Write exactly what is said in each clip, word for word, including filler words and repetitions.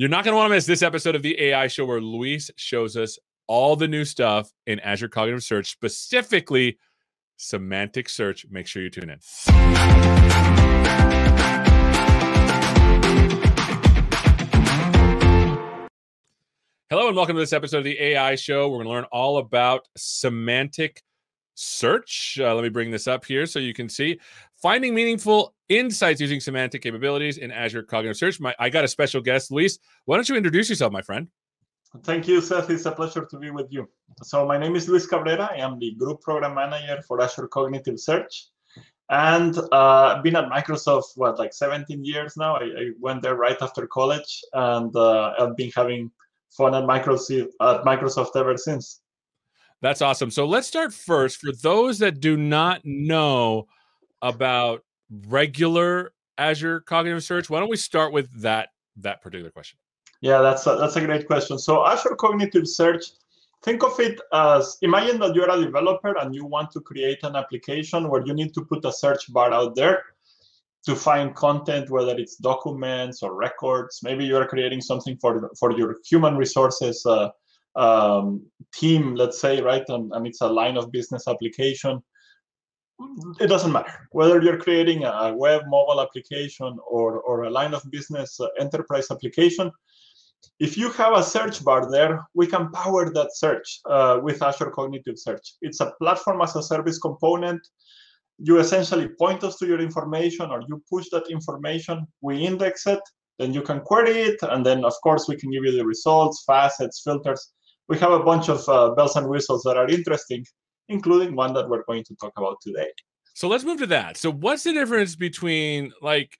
You're not going to want to miss this episode of the A I Show where Luis shows us all the new stuff in Azure Cognitive Search, specifically semantic search. Make sure you tune in. Hello and welcome to this episode of the A I Show. We're going to learn all about semantic search. Uh, let me bring this up here so you can see. Finding meaningful insights using semantic capabilities in Azure Cognitive Search. My, I got a special guest, Luis. Why don't you introduce yourself, my friend? Thank you, Seth. It's a pleasure to be with you. So my name is Luis Cabrera. I am the Group Program Manager for Azure Cognitive Search. And uh, I've been at Microsoft, what, like seventeen years now? I, I went there right after college, and uh, I've been having fun at Microsoft, at Microsoft ever since. That's awesome. So let's start first. For those that do not know about regular Azure Cognitive Search, why don't we start with that, that particular question? Yeah, that's a, that's a great question. So Azure Cognitive Search, think of it as, imagine that you're a developer and you want to create an application where you need to put a search bar out there to find content, whether it's documents or records. Maybe you're creating something for, for your human resources uh, um, team, let's say, right? And, and it's a line of business application. It doesn't matter whether you're creating a web mobile application or, or a line of business uh, enterprise application. If you have a search bar there, we can power that search uh, with Azure Cognitive Search. It's a platform as a service component. You essentially point us to your information, or you push that information, we index it, then you can query it, and then, of course, we can give you the results, facets, filters. We have a bunch of uh, bells and whistles that are interesting, including one that we're going to talk about today. So let's move to that. So what's the difference between, like,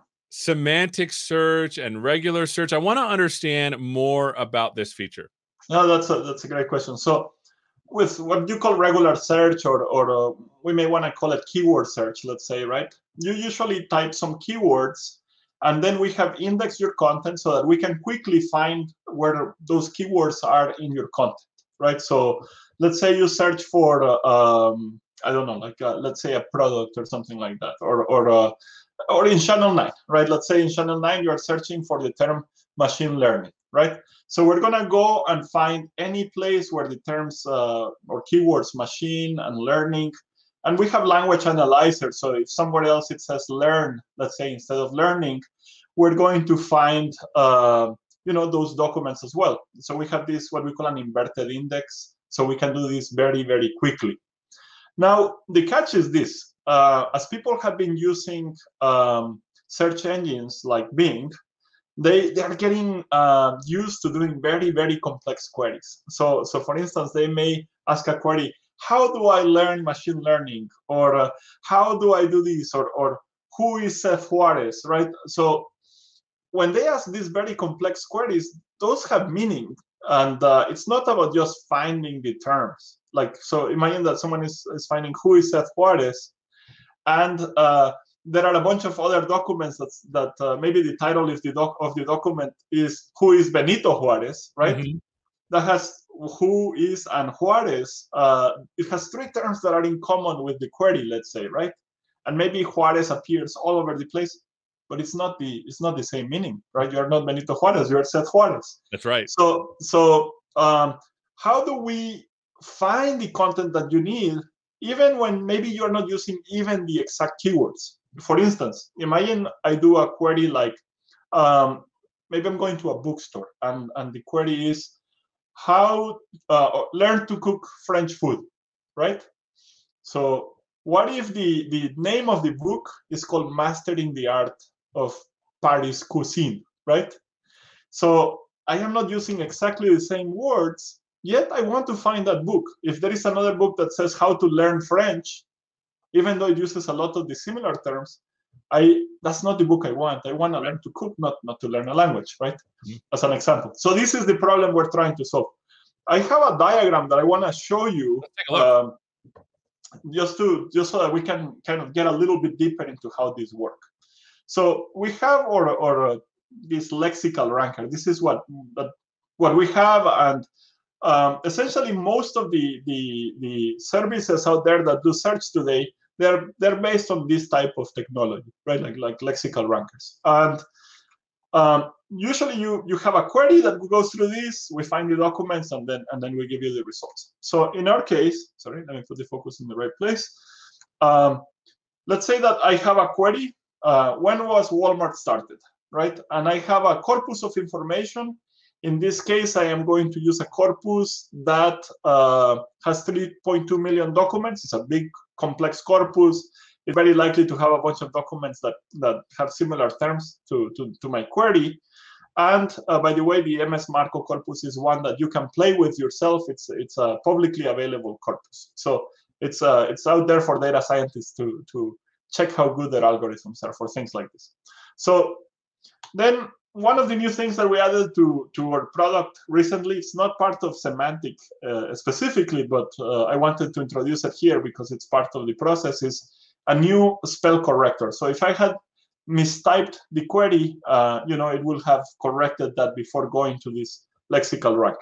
semantic search and regular search? I want to understand more about this feature. No, that's a, that's a great question. So with what you call regular search, or, or uh, we may want to call it keyword search, let's say, right? You usually type some keywords, and then we have indexed your content so that we can quickly find where those keywords are in your content, right? So let's say you search for, uh, um, I don't know, like, uh, let's say a product or something like that, or, or uh, or in Channel nine, right? Let's say in Channel nine, you are searching for the term machine learning, right? So we're going to go and find any place where the terms uh, or keywords machine and learning, and we have language analyzers. So if somewhere else it says learn, let's say instead of learning, we're going to find uh, you know, those documents as well. So we have this, what we call an inverted index. So we can do this very, very quickly. Now, the catch is this. Uh, as people have been using um, search engines like Bing, they, they are getting uh, used to doing very, very complex queries. So, so for instance, they may ask a query, how do I learn machine learning? Or uh, how do I do this? Or, or who is Seth Juarez, right? So when they ask these very complex queries, those have meaning. And uh, it's not about just finding the terms. Like, so imagine that someone is, is finding who is Seth Juarez, and uh, there are a bunch of other documents that's, that uh, maybe the title of the, doc of the document is who is Benito Juarez, right? Mm-hmm. That has who is and Juarez. Uh, it has three terms that are in common with the query, let's say, right? And maybe Juarez appears all over the place, but it's not the it's not the same meaning, right? You're not Benito Juarez, you're Seth Juarez. That's right. So so um, how do we find the content that you need, even when maybe you're not using even the exact keywords? For instance, imagine I do a query like, um, maybe I'm going to a bookstore, and, and the query is how uh, learn to cook French food, right? So what if the, the name of the book is called Mastering the Art of Paris Cuisine, right? So I am not using exactly the same words, yet I want to find that book. If there is another book that says how to learn French, even though it uses a lot of the similar terms, I that's not the book I want. I want to learn to cook, not, not to learn a language, right? Mm-hmm. As an example. So this is the problem we're trying to solve. I have a diagram that I want to show you, um, just to just so that we can kind of get a little bit deeper into how this works. So we have our, our uh, this lexical ranker. This is what that, what we have, and um, essentially most of the, the the services out there that do search today, they're they're based on this type of technology, right? Like like lexical rankers. And um, usually you you have a query that goes through this. We find the documents, and then and then we give you the results. So in our case, sorry, let me put the focus in the right place. Um, let's say that I have a query. Uh, when was Walmart started, right? And I have a corpus of information. In this case, I am going to use a corpus that uh, has three point two million documents. It's a big, complex corpus. It's very likely to have a bunch of documents that, that have similar terms to, to, to my query. And uh, by the way, the M S Marco corpus is one that you can play with yourself. It's it's a publicly available corpus. So it's uh, it's out there for data scientists to, to check how good their algorithms are for things like this. So then one of the new things that we added to, to our product recently, it's not part of Semantic uh, specifically, but uh, I wanted to introduce it here because it's part of the process, is a new spell corrector. So if I had mistyped the query, uh, you know, it will have corrected that before going to this lexical ranker.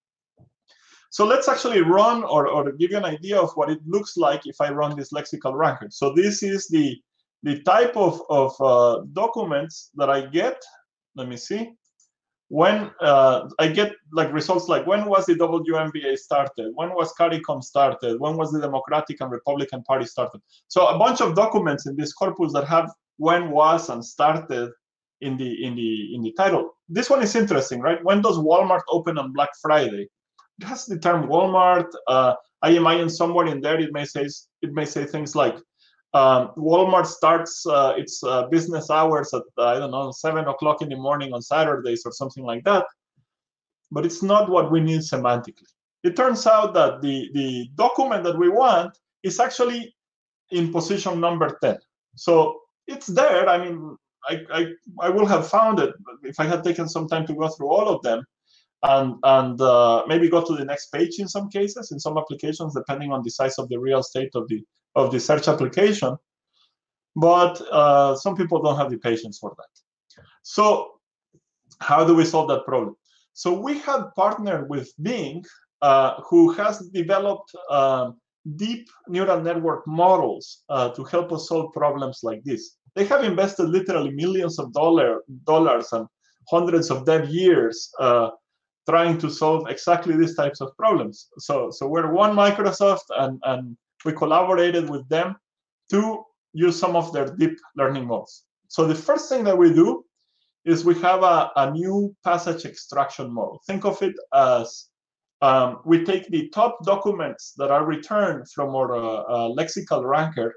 So let's actually run or, or give you an idea of what it looks like if I run this lexical ranker. So this is the, the type of, of uh, documents that I get. Let me see. When uh, I get like results like when was the W M B A started? When was CARICOM started? When was the Democratic and Republican Party started? So a bunch of documents in this corpus that have when was and started in the in the in the title. This one is interesting, right? When does Walmart open on Black Friday? It has the term Walmart. Uh, I imagine somewhere in there it may say it may say things like um, Walmart starts uh, its uh, business hours at uh, I don't know seven o'clock in the morning on Saturdays or something like that. But it's not what we need semantically. It turns out that the the document that we want is actually in position number ten. So it's there. I mean, I, I, I will have found it if I had taken some time to go through all of them and, and uh, maybe go to the next page in some cases, in some applications, depending on the size of the real estate of the, of the search application. But uh, some people don't have the patience for that. So how do we solve that problem? So we have partnered with Bing, uh, who has developed um, deep neural network models uh, to help us solve problems like this. They have invested literally millions of dollar, dollars and hundreds of dev years uh, trying to solve exactly these types of problems. So, so we're one Microsoft, and, and we collaborated with them to use some of their deep learning models. So the first thing that we do is we have a, a new passage extraction model. Think of it as um, we take the top documents that are returned from our uh, uh, lexical ranker,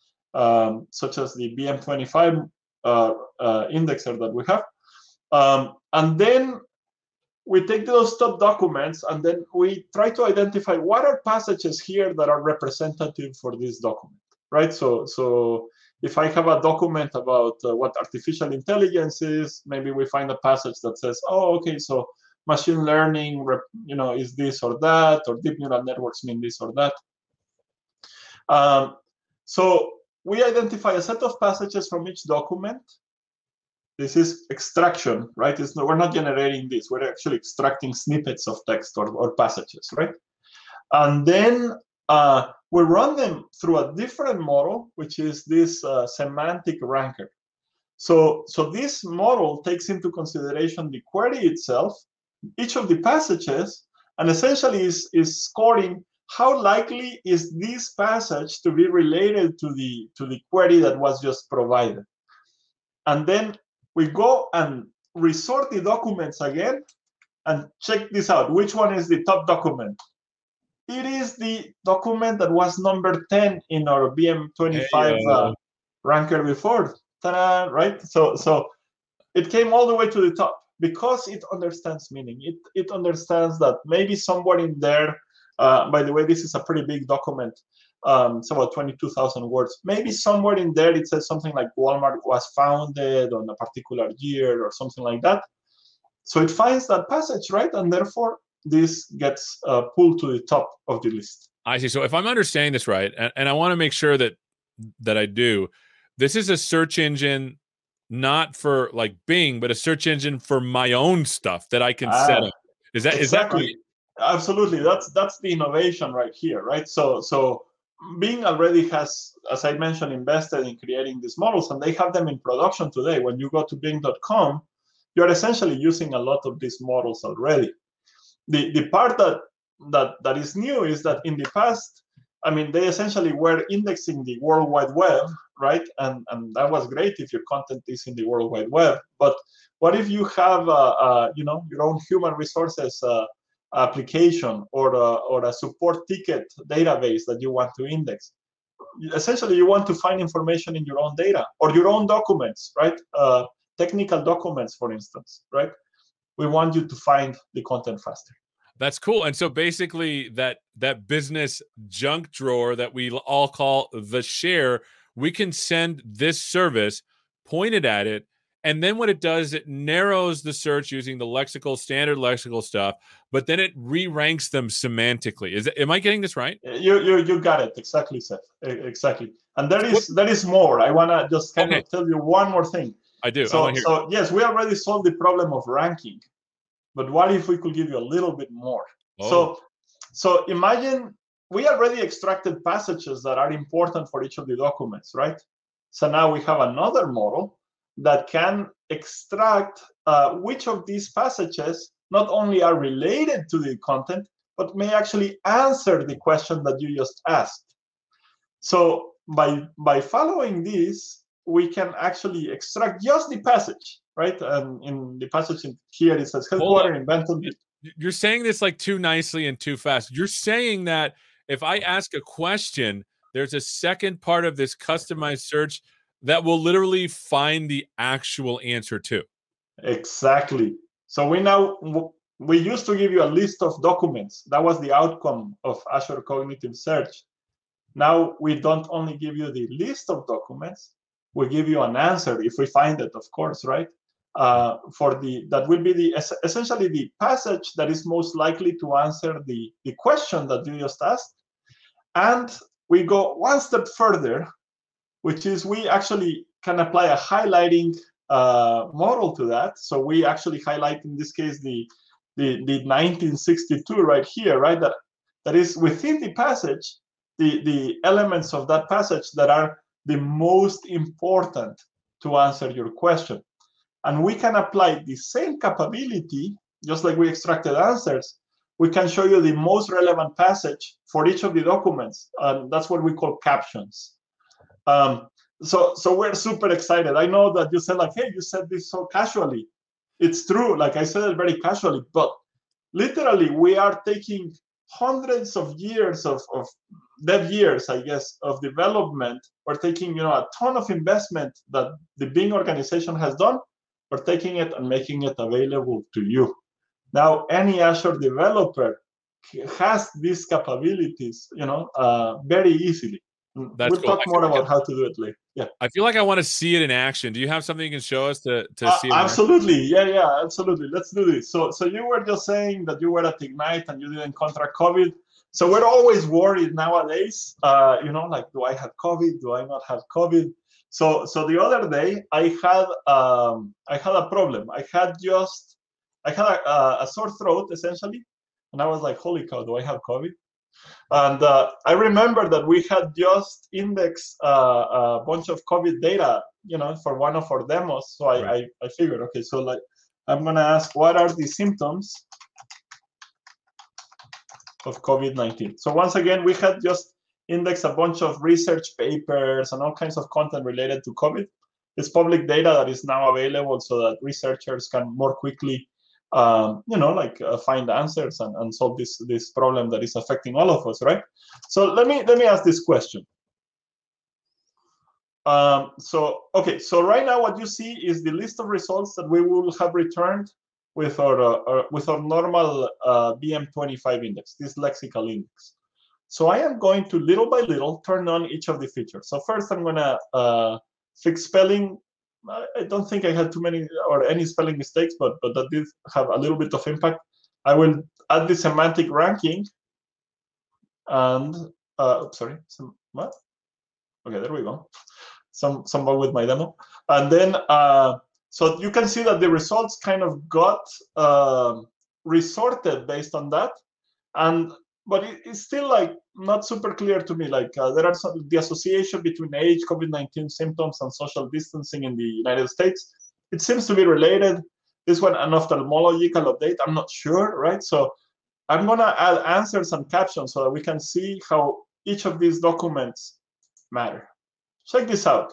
um, such as the B M twenty-five uh, uh, indexer that we have, um, and then we take those top documents and then we try to identify what are passages here that are representative for this document, right? So, so if I have a document about uh, what artificial intelligence is, maybe we find a passage that says, oh, okay, so machine learning, you know, is this or that, or deep neural networks mean this or that. Um, so we identify a set of passages from each document. This is extraction, right? It's no, we're not generating this. We're actually extracting snippets of text or, or passages, right? And then uh, we run them through a different model, which is this uh, semantic ranker. So, so this model takes into consideration the query itself, each of the passages, and essentially is, is scoring how likely is this passage to be related to the, to the query that was just provided. And then we go and resort the documents again and check this out. Which one is the top document? It is the document that was number ten in our B M twenty-five hey, uh, ranker before. Ta-da, right? So, so it came all the way to the top because it understands meaning. It, it understands that maybe somewhere in there, uh, by the way, this is a pretty big document. Um, it's about twenty-two thousand words. Maybe somewhere in there it says something like Walmart was founded on a particular year or something like that. So it finds that passage, right? And therefore, this gets uh, pulled to the top of the list. I see. So if I'm understanding this right, and, and I want to make sure that that I do, this is a search engine not for like Bing, but a search engine for my own stuff that I can ah, set up. Is that exactly. is that right? Absolutely. That's that's the innovation right here, right? So so Bing already has, as I mentioned, invested in creating these models, and they have them in production today. When you go to bing dot com, you're essentially using a lot of these models already. The, the part that, that, that is new is that in the past, I mean, they essentially were indexing the World Wide Web, right? And, and that was great if your content is in the World Wide Web. But what if you have, uh, uh, you know, your own human resources uh, application or a, or a support ticket database that you want to index? Essentially, you want to find information in your own data or your own documents, right? Uh, technical documents, for instance, right? We want you to find the content faster. That's cool. And so basically that that business junk drawer that we all call the share, we can send this service, point it at it, and then what it does, it narrows the search using the lexical, standard lexical stuff, but then it re-ranks them semantically. Is it, am I getting this right? You you you got it exactly, Seth. Exactly. And there is there is more. I want to just kind okay. of tell you one more thing. I do. So I hear so yes, we already solved the problem of ranking, but what if we could give you a little bit more? Oh. So so imagine we already extracted passages that are important for each of the documents, right? So now we have another model that can extract uh, which of these passages not only are related to the content, but may actually answer the question that you just asked. So by, by following this, we can actually extract just the passage, right? And in the passage in here, it says headquarter in Benton. You're saying this like too nicely and too fast. You're saying that if I ask a question, there's a second part of this customized search that will literally find the actual answer too. Exactly. So we now, we used to give you a list of documents. That was the outcome of Azure Cognitive Search. Now we don't only give you the list of documents, we give you an answer if we find it, of course, right? Uh, for the, that will be the, essentially the passage that is most likely to answer the, the question that you just asked. And we go one step further, which is we actually can apply a highlighting uh, model to that. So we actually highlight, in this case, the, the, the nineteen sixty-two right here, right? That, that is within the passage, the, the elements of that passage that are the most important to answer your question. And we can apply the same capability, just like we extracted answers, we can show you the most relevant passage for each of the documents. And that's what we call captions. Um, so, so we're super excited. I know that you said like, hey, you said this so casually. It's true, like I said it very casually, but literally we are taking hundreds of years of, of dev years, I guess, of development. We're taking, you know, a ton of investment that the Bing organization has done. We're taking it and making it available to you. Now, any Azure developer has these capabilities, you know, uh, very easily. That's we'll cool. talk more about how to do it later. Yeah. I feel like I want to see it in action. Do you have something you can show us to, to uh, see it? Absolutely. Yeah, yeah, absolutely. Let's do this. So, so you were just saying that you were at Ignite and you didn't contract COVID. So we're always worried nowadays, uh, you know, like, do I have COVID? Do I not have COVID? So, so the other day I had, um, I had a problem. I had just, I had a, a sore throat essentially, and I was like, holy cow, do I have COVID? And uh, I remember that we had just indexed uh, a bunch of COVID data, you know, for one of our demos. So I, right. I, I figured, okay, so like, I'm gonna ask, what are the symptoms of COVID nineteen? So once again, we had just indexed a bunch of research papers and all kinds of content related to COVID. It's public data that is now available so that researchers can more quickly, um, you know, like uh, find answers and, and solve this, this problem that is affecting all of us, right? So let me, let me ask this question. Um, so, okay, so right now what you see is the list of results that we will have returned with our, uh, our with our normal uh, B M twenty-five index, this lexical index. So I am going to little by little turn on each of the features. So first I'm gonna uh, fix spelling. I don't think I had too many or any spelling mistakes, but but that did have a little bit of impact. I will add the semantic ranking and uh, oops, sorry, some what? Okay, there we go. Some some bug with my demo, and then uh, so you can see that the results kind of got uh, resorted based on that, and but it, it's still like not super clear to me. Like uh, there are some the association between age, COVID nineteen symptoms, and social distancing in the United States. It seems to be related. this one an ophthalmological update. I'm not sure, right? So I'm gonna add answers and captions so that we can see how each of these documents matter. Check this out.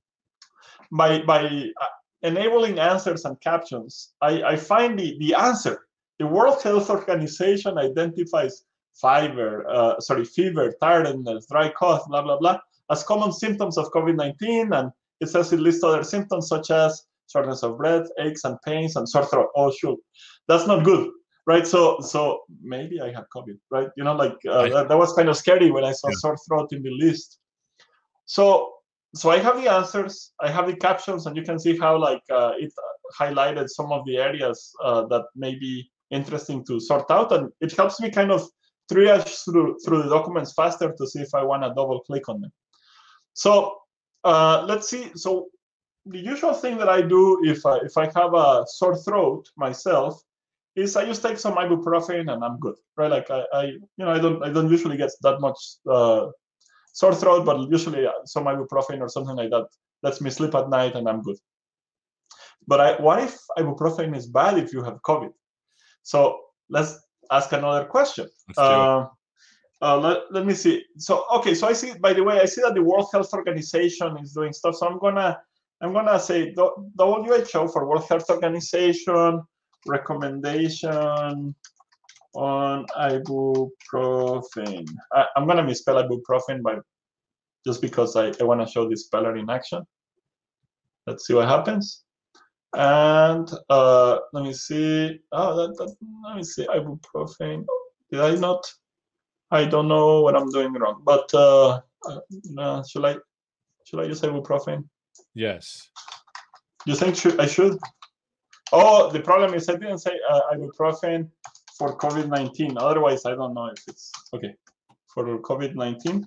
By by enabling answers and captions, I, I find the, the answer. The World Health Organization identifies fever, uh, sorry, fever, tiredness, dry cough, blah, blah, blah, as common symptoms of COVID nineteen. And it says it lists other symptoms such as shortness of breath, aches and pains, and sore throat. Oh, shoot. That's not good, right? So so maybe I have COVID, right? You know, like uh, I, that, that was kind of scary when I saw yeah. sore throat in the list. So so I have the answers, I have the captions, and you can see how like uh, it highlighted some of the areas uh, that may be interesting to sort out. And it helps me kind of triage through, through the documents faster to see if I want to double click on them. So uh, let's see. So the usual thing that I do if I, if I have a sore throat myself is I just take some ibuprofen and I'm good, right? Like I, I you know, I don't I don't usually get that much uh, sore throat, but usually some ibuprofen or something like that lets me sleep at night and I'm good. But I, what if ibuprofen is bad if you have COVID? So let's ask another question. Uh, uh, let, let me see. So, okay, so I see, by the way, I see that the World Health Organization is doing stuff. So I'm gonna, I'm gonna say W H O for World Health Organization, recommendation on ibuprofen. I, I'm gonna misspell ibuprofen by just because I, I want to show the speller in action. Let's see what happens. And uh, let me see. Oh, that, that, let me see. Ibuprofen. Did I not? I don't know what I'm doing wrong. But uh, uh, should I? Should I use ibuprofen? Yes. You think should, I should? Oh, the problem is I didn't say uh, ibuprofen for COVID nineteen. Otherwise, I don't know if it's okay for COVID nineteen.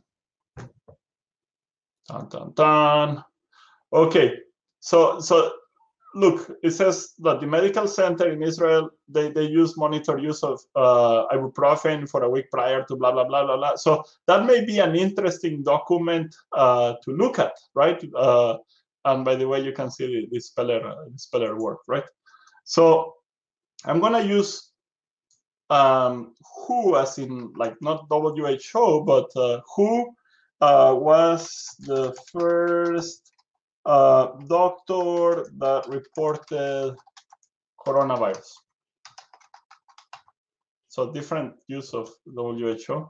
Dun, dun, dun. Okay, so so look, it says that the medical center in Israel, they, they use monitor use of uh, ibuprofen for a week prior to blah, blah, blah, blah, blah. So that may be an interesting document uh, to look at, right? Uh, and by the way, you can see the, the speller uh, the speller work, right? So I'm gonna use um, W H O as in like not W H O, but uh, W H O uh, was the first uh, doctor that reported coronavirus. So different use of W H O.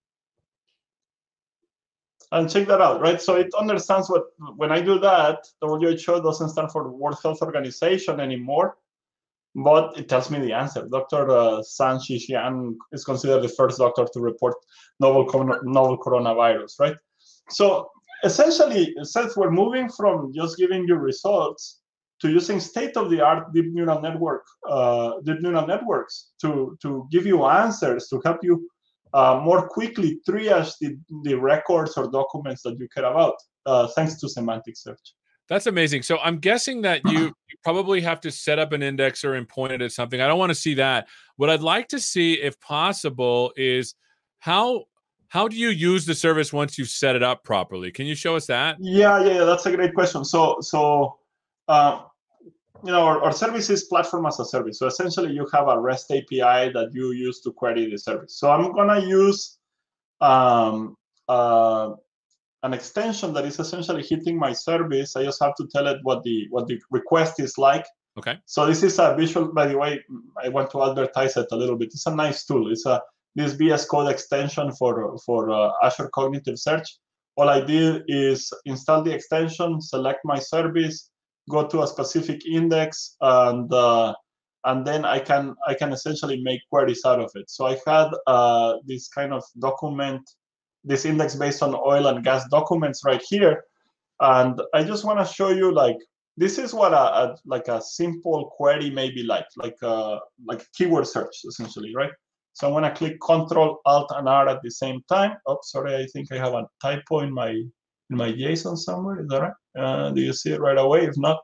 And check that out, right? So it understands what, when I do that, W H O doesn't stand for the World Health Organization anymore, but it tells me the answer. Doctor Uh, San Shishian is considered the first doctor to report novel, novel coronavirus, right? So essentially, since we're moving from just giving you results to using state-of-the-art deep neural network, uh, deep neural networks to, to give you answers, to help you uh, more quickly triage the, the records or documents that you care about, uh, thanks to semantic search. That's amazing. So I'm guessing that you, you probably have to set up an indexer and point it at something. I don't want to see that. What I'd like to see, if possible, is how how do you use the service once you've set it up properly? Can you show us that? Yeah, yeah, yeah. That's a great question. So, so uh, you know, our, our service is platform as a service. So essentially, you have a REST A P I that you use to query the service. So I'm gonna use um, uh, an extension that is essentially hitting my service. I just have to tell it what the what the request is like. Okay. So this is a visual. By the way, I want to advertise it a little bit. It's a nice tool. It's a this V S Code extension for for uh, Azure Cognitive Search. All I did is install the extension, select my service, go to a specific index, and uh, and then I can I can essentially make queries out of it. So I had uh, this kind of document, this index based on oil and gas documents right here, and I just want to show you like this is what a, a like a simple query may be like, like a like keyword search essentially, right? So I'm gonna click Control Alt and R at the same time. Oh, sorry, I think I have a typo in my in my JSON somewhere. Is that right? Uh, do you see it right away? If not,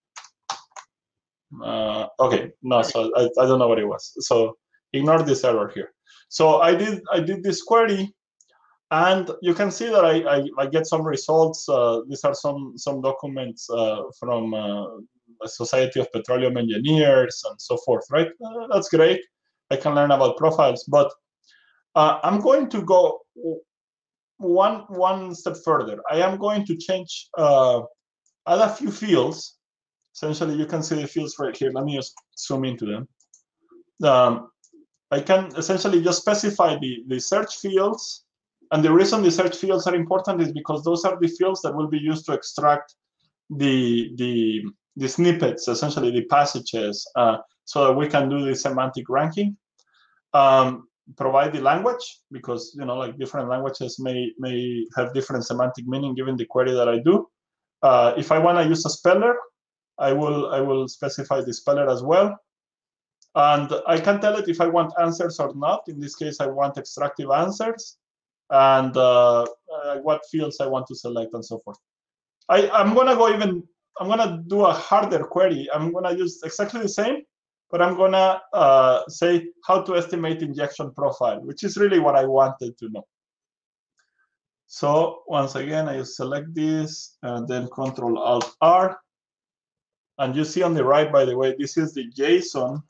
uh, okay, no. So I, I don't know what it was. So ignore this error here. So I did I did this query, and you can see that I I, I get some results. Uh, these are some some documents uh, from uh, the Society of Petroleum Engineers and so forth, right? Uh, that's great. I can learn about profiles, but uh, I'm going to go one one step further. I am going to change, uh, add a few fields. Essentially, you can see the fields right here. Let me just zoom into them. Um, I can essentially just specify the, the search fields. And the reason the search fields are important is because those are the fields that will be used to extract the, the, the snippets, essentially the passages, uh, so that we can do the semantic ranking. Um, provide the language, because, you know, like different languages may, may have different semantic meaning given the query that I do. Uh, if I want to use a speller, I will, I will specify the speller as well. And I can tell it if I want answers or not. In this case, I want extractive answers, and uh, uh, what fields I want to select and so forth. I, I'm gonna go even, I'm gonna do a harder query. I'm gonna use exactly the same, but I'm gonna uh, say how to estimate injection profile, which is really what I wanted to know. So once again, I select this and then Control Alt R. And you see on the right, by the way, this is the JSON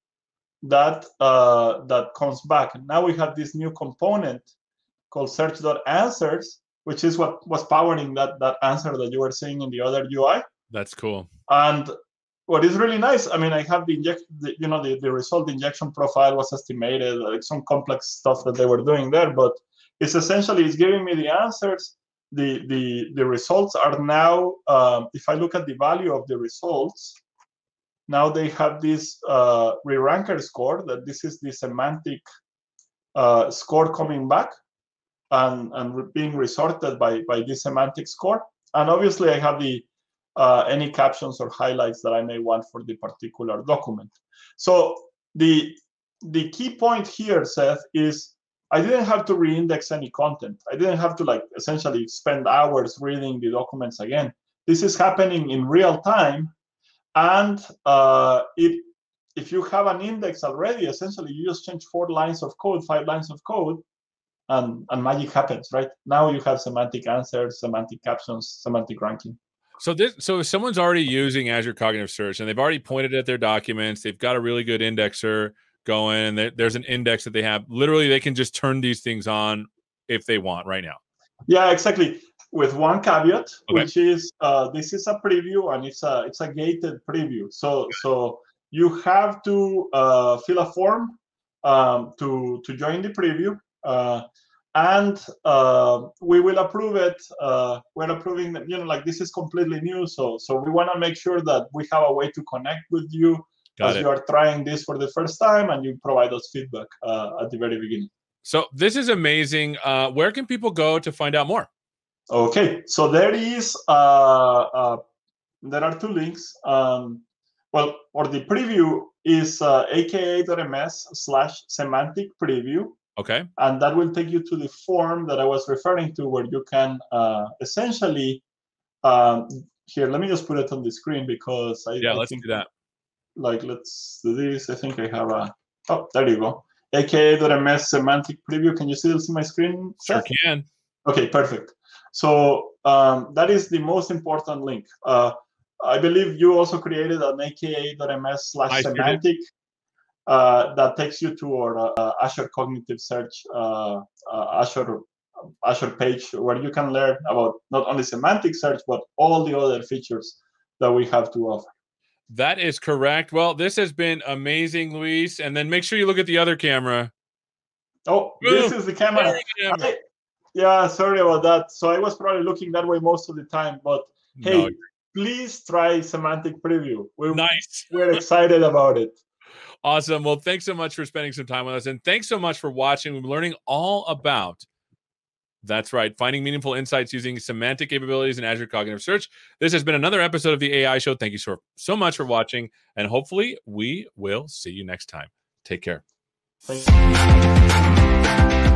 that uh, that comes back. Now we have this new component called search.answers, which is what was powering that, that answer that you were seeing in the other U I. That's cool. And what is really nice, I mean, I have the, inject, the you know, the, the result injection profile was estimated, like some complex stuff that they were doing there, but it's essentially, it's giving me the answers. The, the, the results are now, um, if I look at the value of the results, now they have this uh, re-ranker score, that this is the semantic uh, score coming back and, and being resorted by, by this semantic score. And obviously I have the uh, any captions or highlights that I may want for the particular document. So the, the key point here, Seth, is I didn't have to reindex any content. I didn't have to like essentially spend hours reading the documents again. This is happening in real time. And uh, it, if you have an index already, essentially you just change four lines of code, five lines of code, and, and magic happens, right? Now you have semantic answers, semantic captions, semantic ranking. So this, so if someone's already using Azure Cognitive Search and they've already pointed at their documents, they've got a really good indexer going, and there, there's an index that they have, literally they can just turn these things on if they want right now. Yeah, exactly. With one caveat, okay. which is uh, this is a preview and it's a it's a gated preview. So so you have to uh, fill a form um, to to join the preview, uh, and uh, we will approve it. Uh, we're approving that, you know, like this is completely new. So so we want to make sure that we have a way to connect with you Got as it. you are trying this for the first time, and you provide us feedback uh, at the very beginning. So this is amazing. Uh, where can people go to find out more? Okay, so there is uh, uh, there are two links. Um, well, or the preview is uh, aka.ms slash semantic preview. Okay, and that will take you to the form that I was referring to, where you can uh, essentially um, here. Let me just put it on the screen because I yeah, I let's think, do that. Like, let's do this. I think I have a. Oh, there you go. aka.ms semantic preview. Can you still see my screen, Sure Seth? can. Okay, perfect. So um, that is the most important link. Uh, I believe you also created an aka.ms slash semantic uh, that takes you to our uh, Azure Cognitive Search uh, uh, Azure Azure page, where you can learn about not only semantic search, but all the other features that we have to offer. That is correct. Well, this has been amazing, Luis. And then make sure you look at the other camera. Oh, Boom. This is the camera. I, yeah, sorry about that. So I was probably looking that way most of the time. But hey, no. Please try semantic preview. We're, nice. We're excited about it. Awesome. Well, thanks so much for spending some time with us. And thanks so much for watching. We're learning all about, that's right, finding meaningful insights using semantic capabilities in Azure Cognitive Search. This has been another episode of the A I Show. Thank you so, so much for watching. And hopefully we will see you next time. Take care. Thank you.